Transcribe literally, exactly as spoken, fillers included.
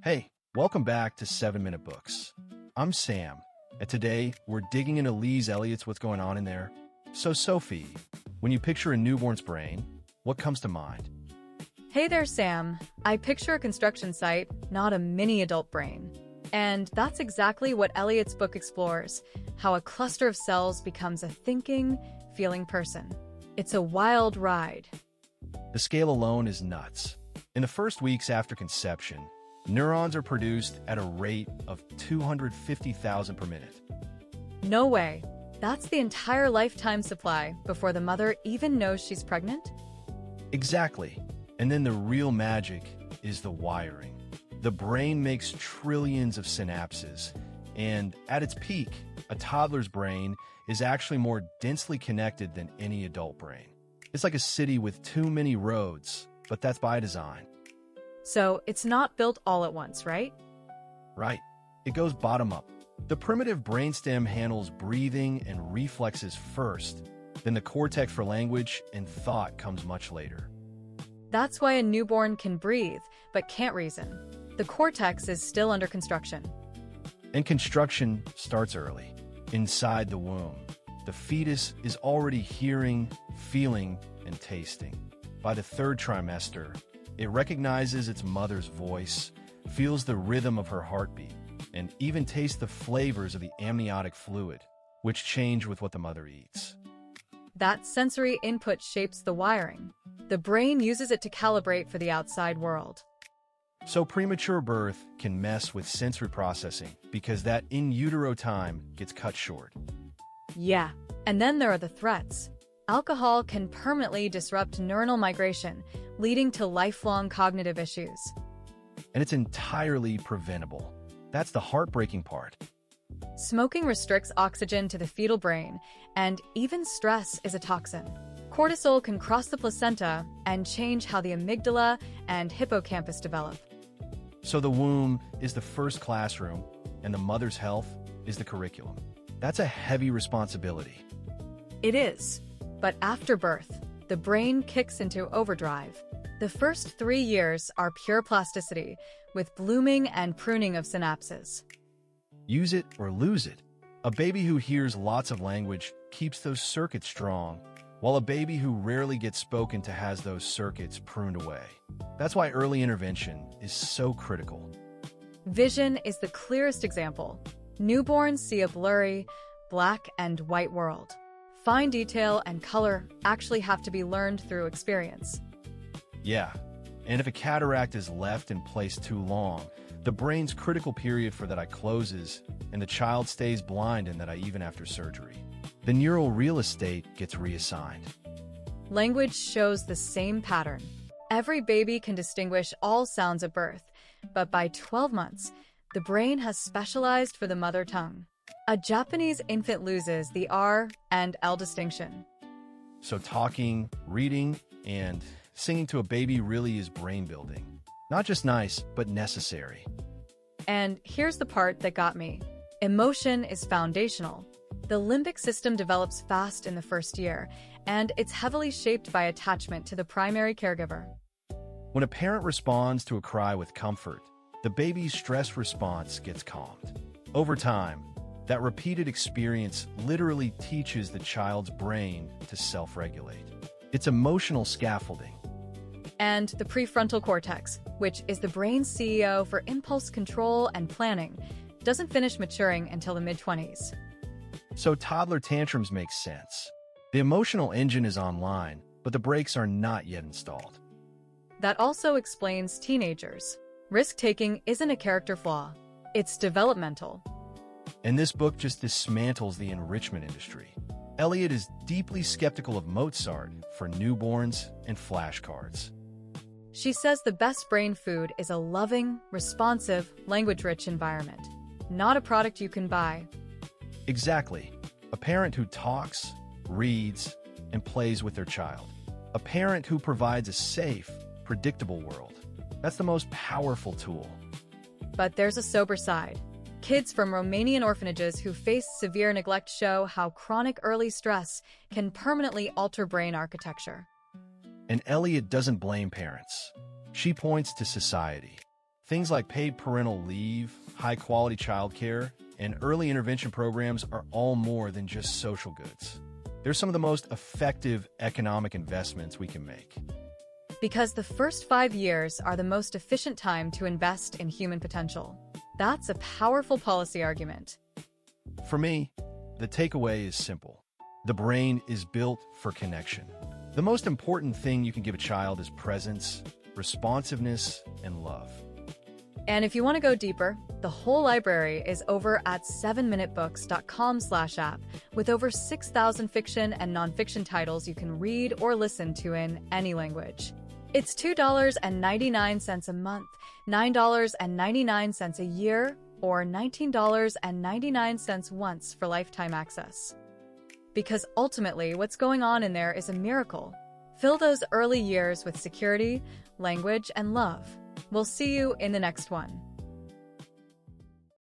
Hey, welcome back to seven Minute Books. I'm Sam, and today we're digging into Lee Elliott's What's Going On in There. So, Sophie, when you picture a newborn's brain, what comes to mind? Hey there, Sam. I picture a construction site, not a mini adult brain. And that's exactly what Elliott's book explores, how a cluster of cells becomes a thinking, feeling person. It's a wild ride. The scale alone is nuts. In the first weeks after conception, neurons are produced at a rate of two hundred fifty thousand per minute. No way. That's the entire lifetime supply before the mother even knows she's pregnant? Exactly. And then the real magic is the wiring. The brain makes trillions of synapses, and at its peak, a toddler's brain is actually more densely connected than any adult brain. It's like a city with too many roads, but that's by design. So it's not built all at once, right? Right. It goes bottom up. The primitive brainstem handles breathing and reflexes first, then the cortex for language and thought comes much later. That's why a newborn can breathe, but can't reason. The cortex is still under construction. And construction starts early, inside the womb. The fetus is already hearing, feeling, and tasting. By the third trimester, it recognizes its mother's voice, feels the rhythm of her heartbeat, and even tastes the flavors of the amniotic fluid, which change with what the mother eats. That sensory input shapes the wiring. The brain uses it to calibrate for the outside world. So premature birth can mess with sensory processing because that in utero time gets cut short. Yeah, and then there are the threats. Alcohol can permanently disrupt neuronal migration, leading to lifelong cognitive issues. And it's entirely preventable. That's the heartbreaking part. Smoking restricts oxygen to the fetal brain, and even stress is a toxin. Cortisol can cross the placenta and change how the amygdala and hippocampus develop. So the womb is the first classroom, and the mother's health is the curriculum. That's a heavy responsibility. It is. But after birth, the brain kicks into overdrive. The first three years are pure plasticity, with blooming and pruning of synapses. Use it or lose it. A baby who hears lots of language keeps those circuits strong, while a baby who rarely gets spoken to has those circuits pruned away. That's why early intervention is so critical. Vision is the clearest example. Newborns see a blurry, black and white world. Fine detail and color actually have to be learned through experience. Yeah, and if a cataract is left in place too long, the brain's critical period for that eye closes, and the child stays blind in that eye even after surgery. The neural real estate gets reassigned. Language shows the same pattern. Every baby can distinguish all sounds at birth, but by twelve months, the brain has specialized for the mother tongue. A Japanese infant loses the R and L distinction. So talking, reading, and singing to a baby really is brain building. Not just nice, but necessary. And here's the part that got me. Emotion is foundational. The limbic system develops fast in the first year, and it's heavily shaped by attachment to the primary caregiver. When a parent responds to a cry with comfort, the baby's stress response gets calmed. Over time, that repeated experience literally teaches the child's brain to self-regulate. It's emotional scaffolding. And the prefrontal cortex, which is the brain's C E O for impulse control and planning, doesn't finish maturing until the mid-twenties. So toddler tantrums make sense. The emotional engine is online, but the brakes are not yet installed. That also explains teenagers. Risk-taking isn't a character flaw. It's developmental. And this book just dismantles the enrichment industry. Elliott is deeply skeptical of Mozart for newborns and flashcards. She says the best brain food is a loving, responsive, language-rich environment, not a product you can buy. Exactly. A parent who talks, reads, and plays with their child. A parent who provides a safe, predictable world. That's the most powerful tool. But there's a sober side. Kids from Romanian orphanages who face severe neglect show how chronic early stress can permanently alter brain architecture. And Elliott doesn't blame parents. She points to society. Things like paid parental leave, high-quality childcare, and early intervention programs are all more than just social goods. They're some of the most effective economic investments we can make. Because the first five years are the most efficient time to invest in human potential. That's a powerful policy argument. For me, the takeaway is simple. The brain is built for connection. The most important thing you can give a child is presence, responsiveness, and love. And if you want to go deeper, the whole library is over at seven minute books dot com slash app with over six thousand fiction and nonfiction titles you can read or listen to in any language. It's two dollars and ninety-nine cents a month, nine dollars and ninety-nine cents a year, or nineteen dollars and ninety-nine cents once for lifetime access. Because ultimately, what's going on in there is a miracle. Fill those early years with security, language, and love. We'll see you in the next one.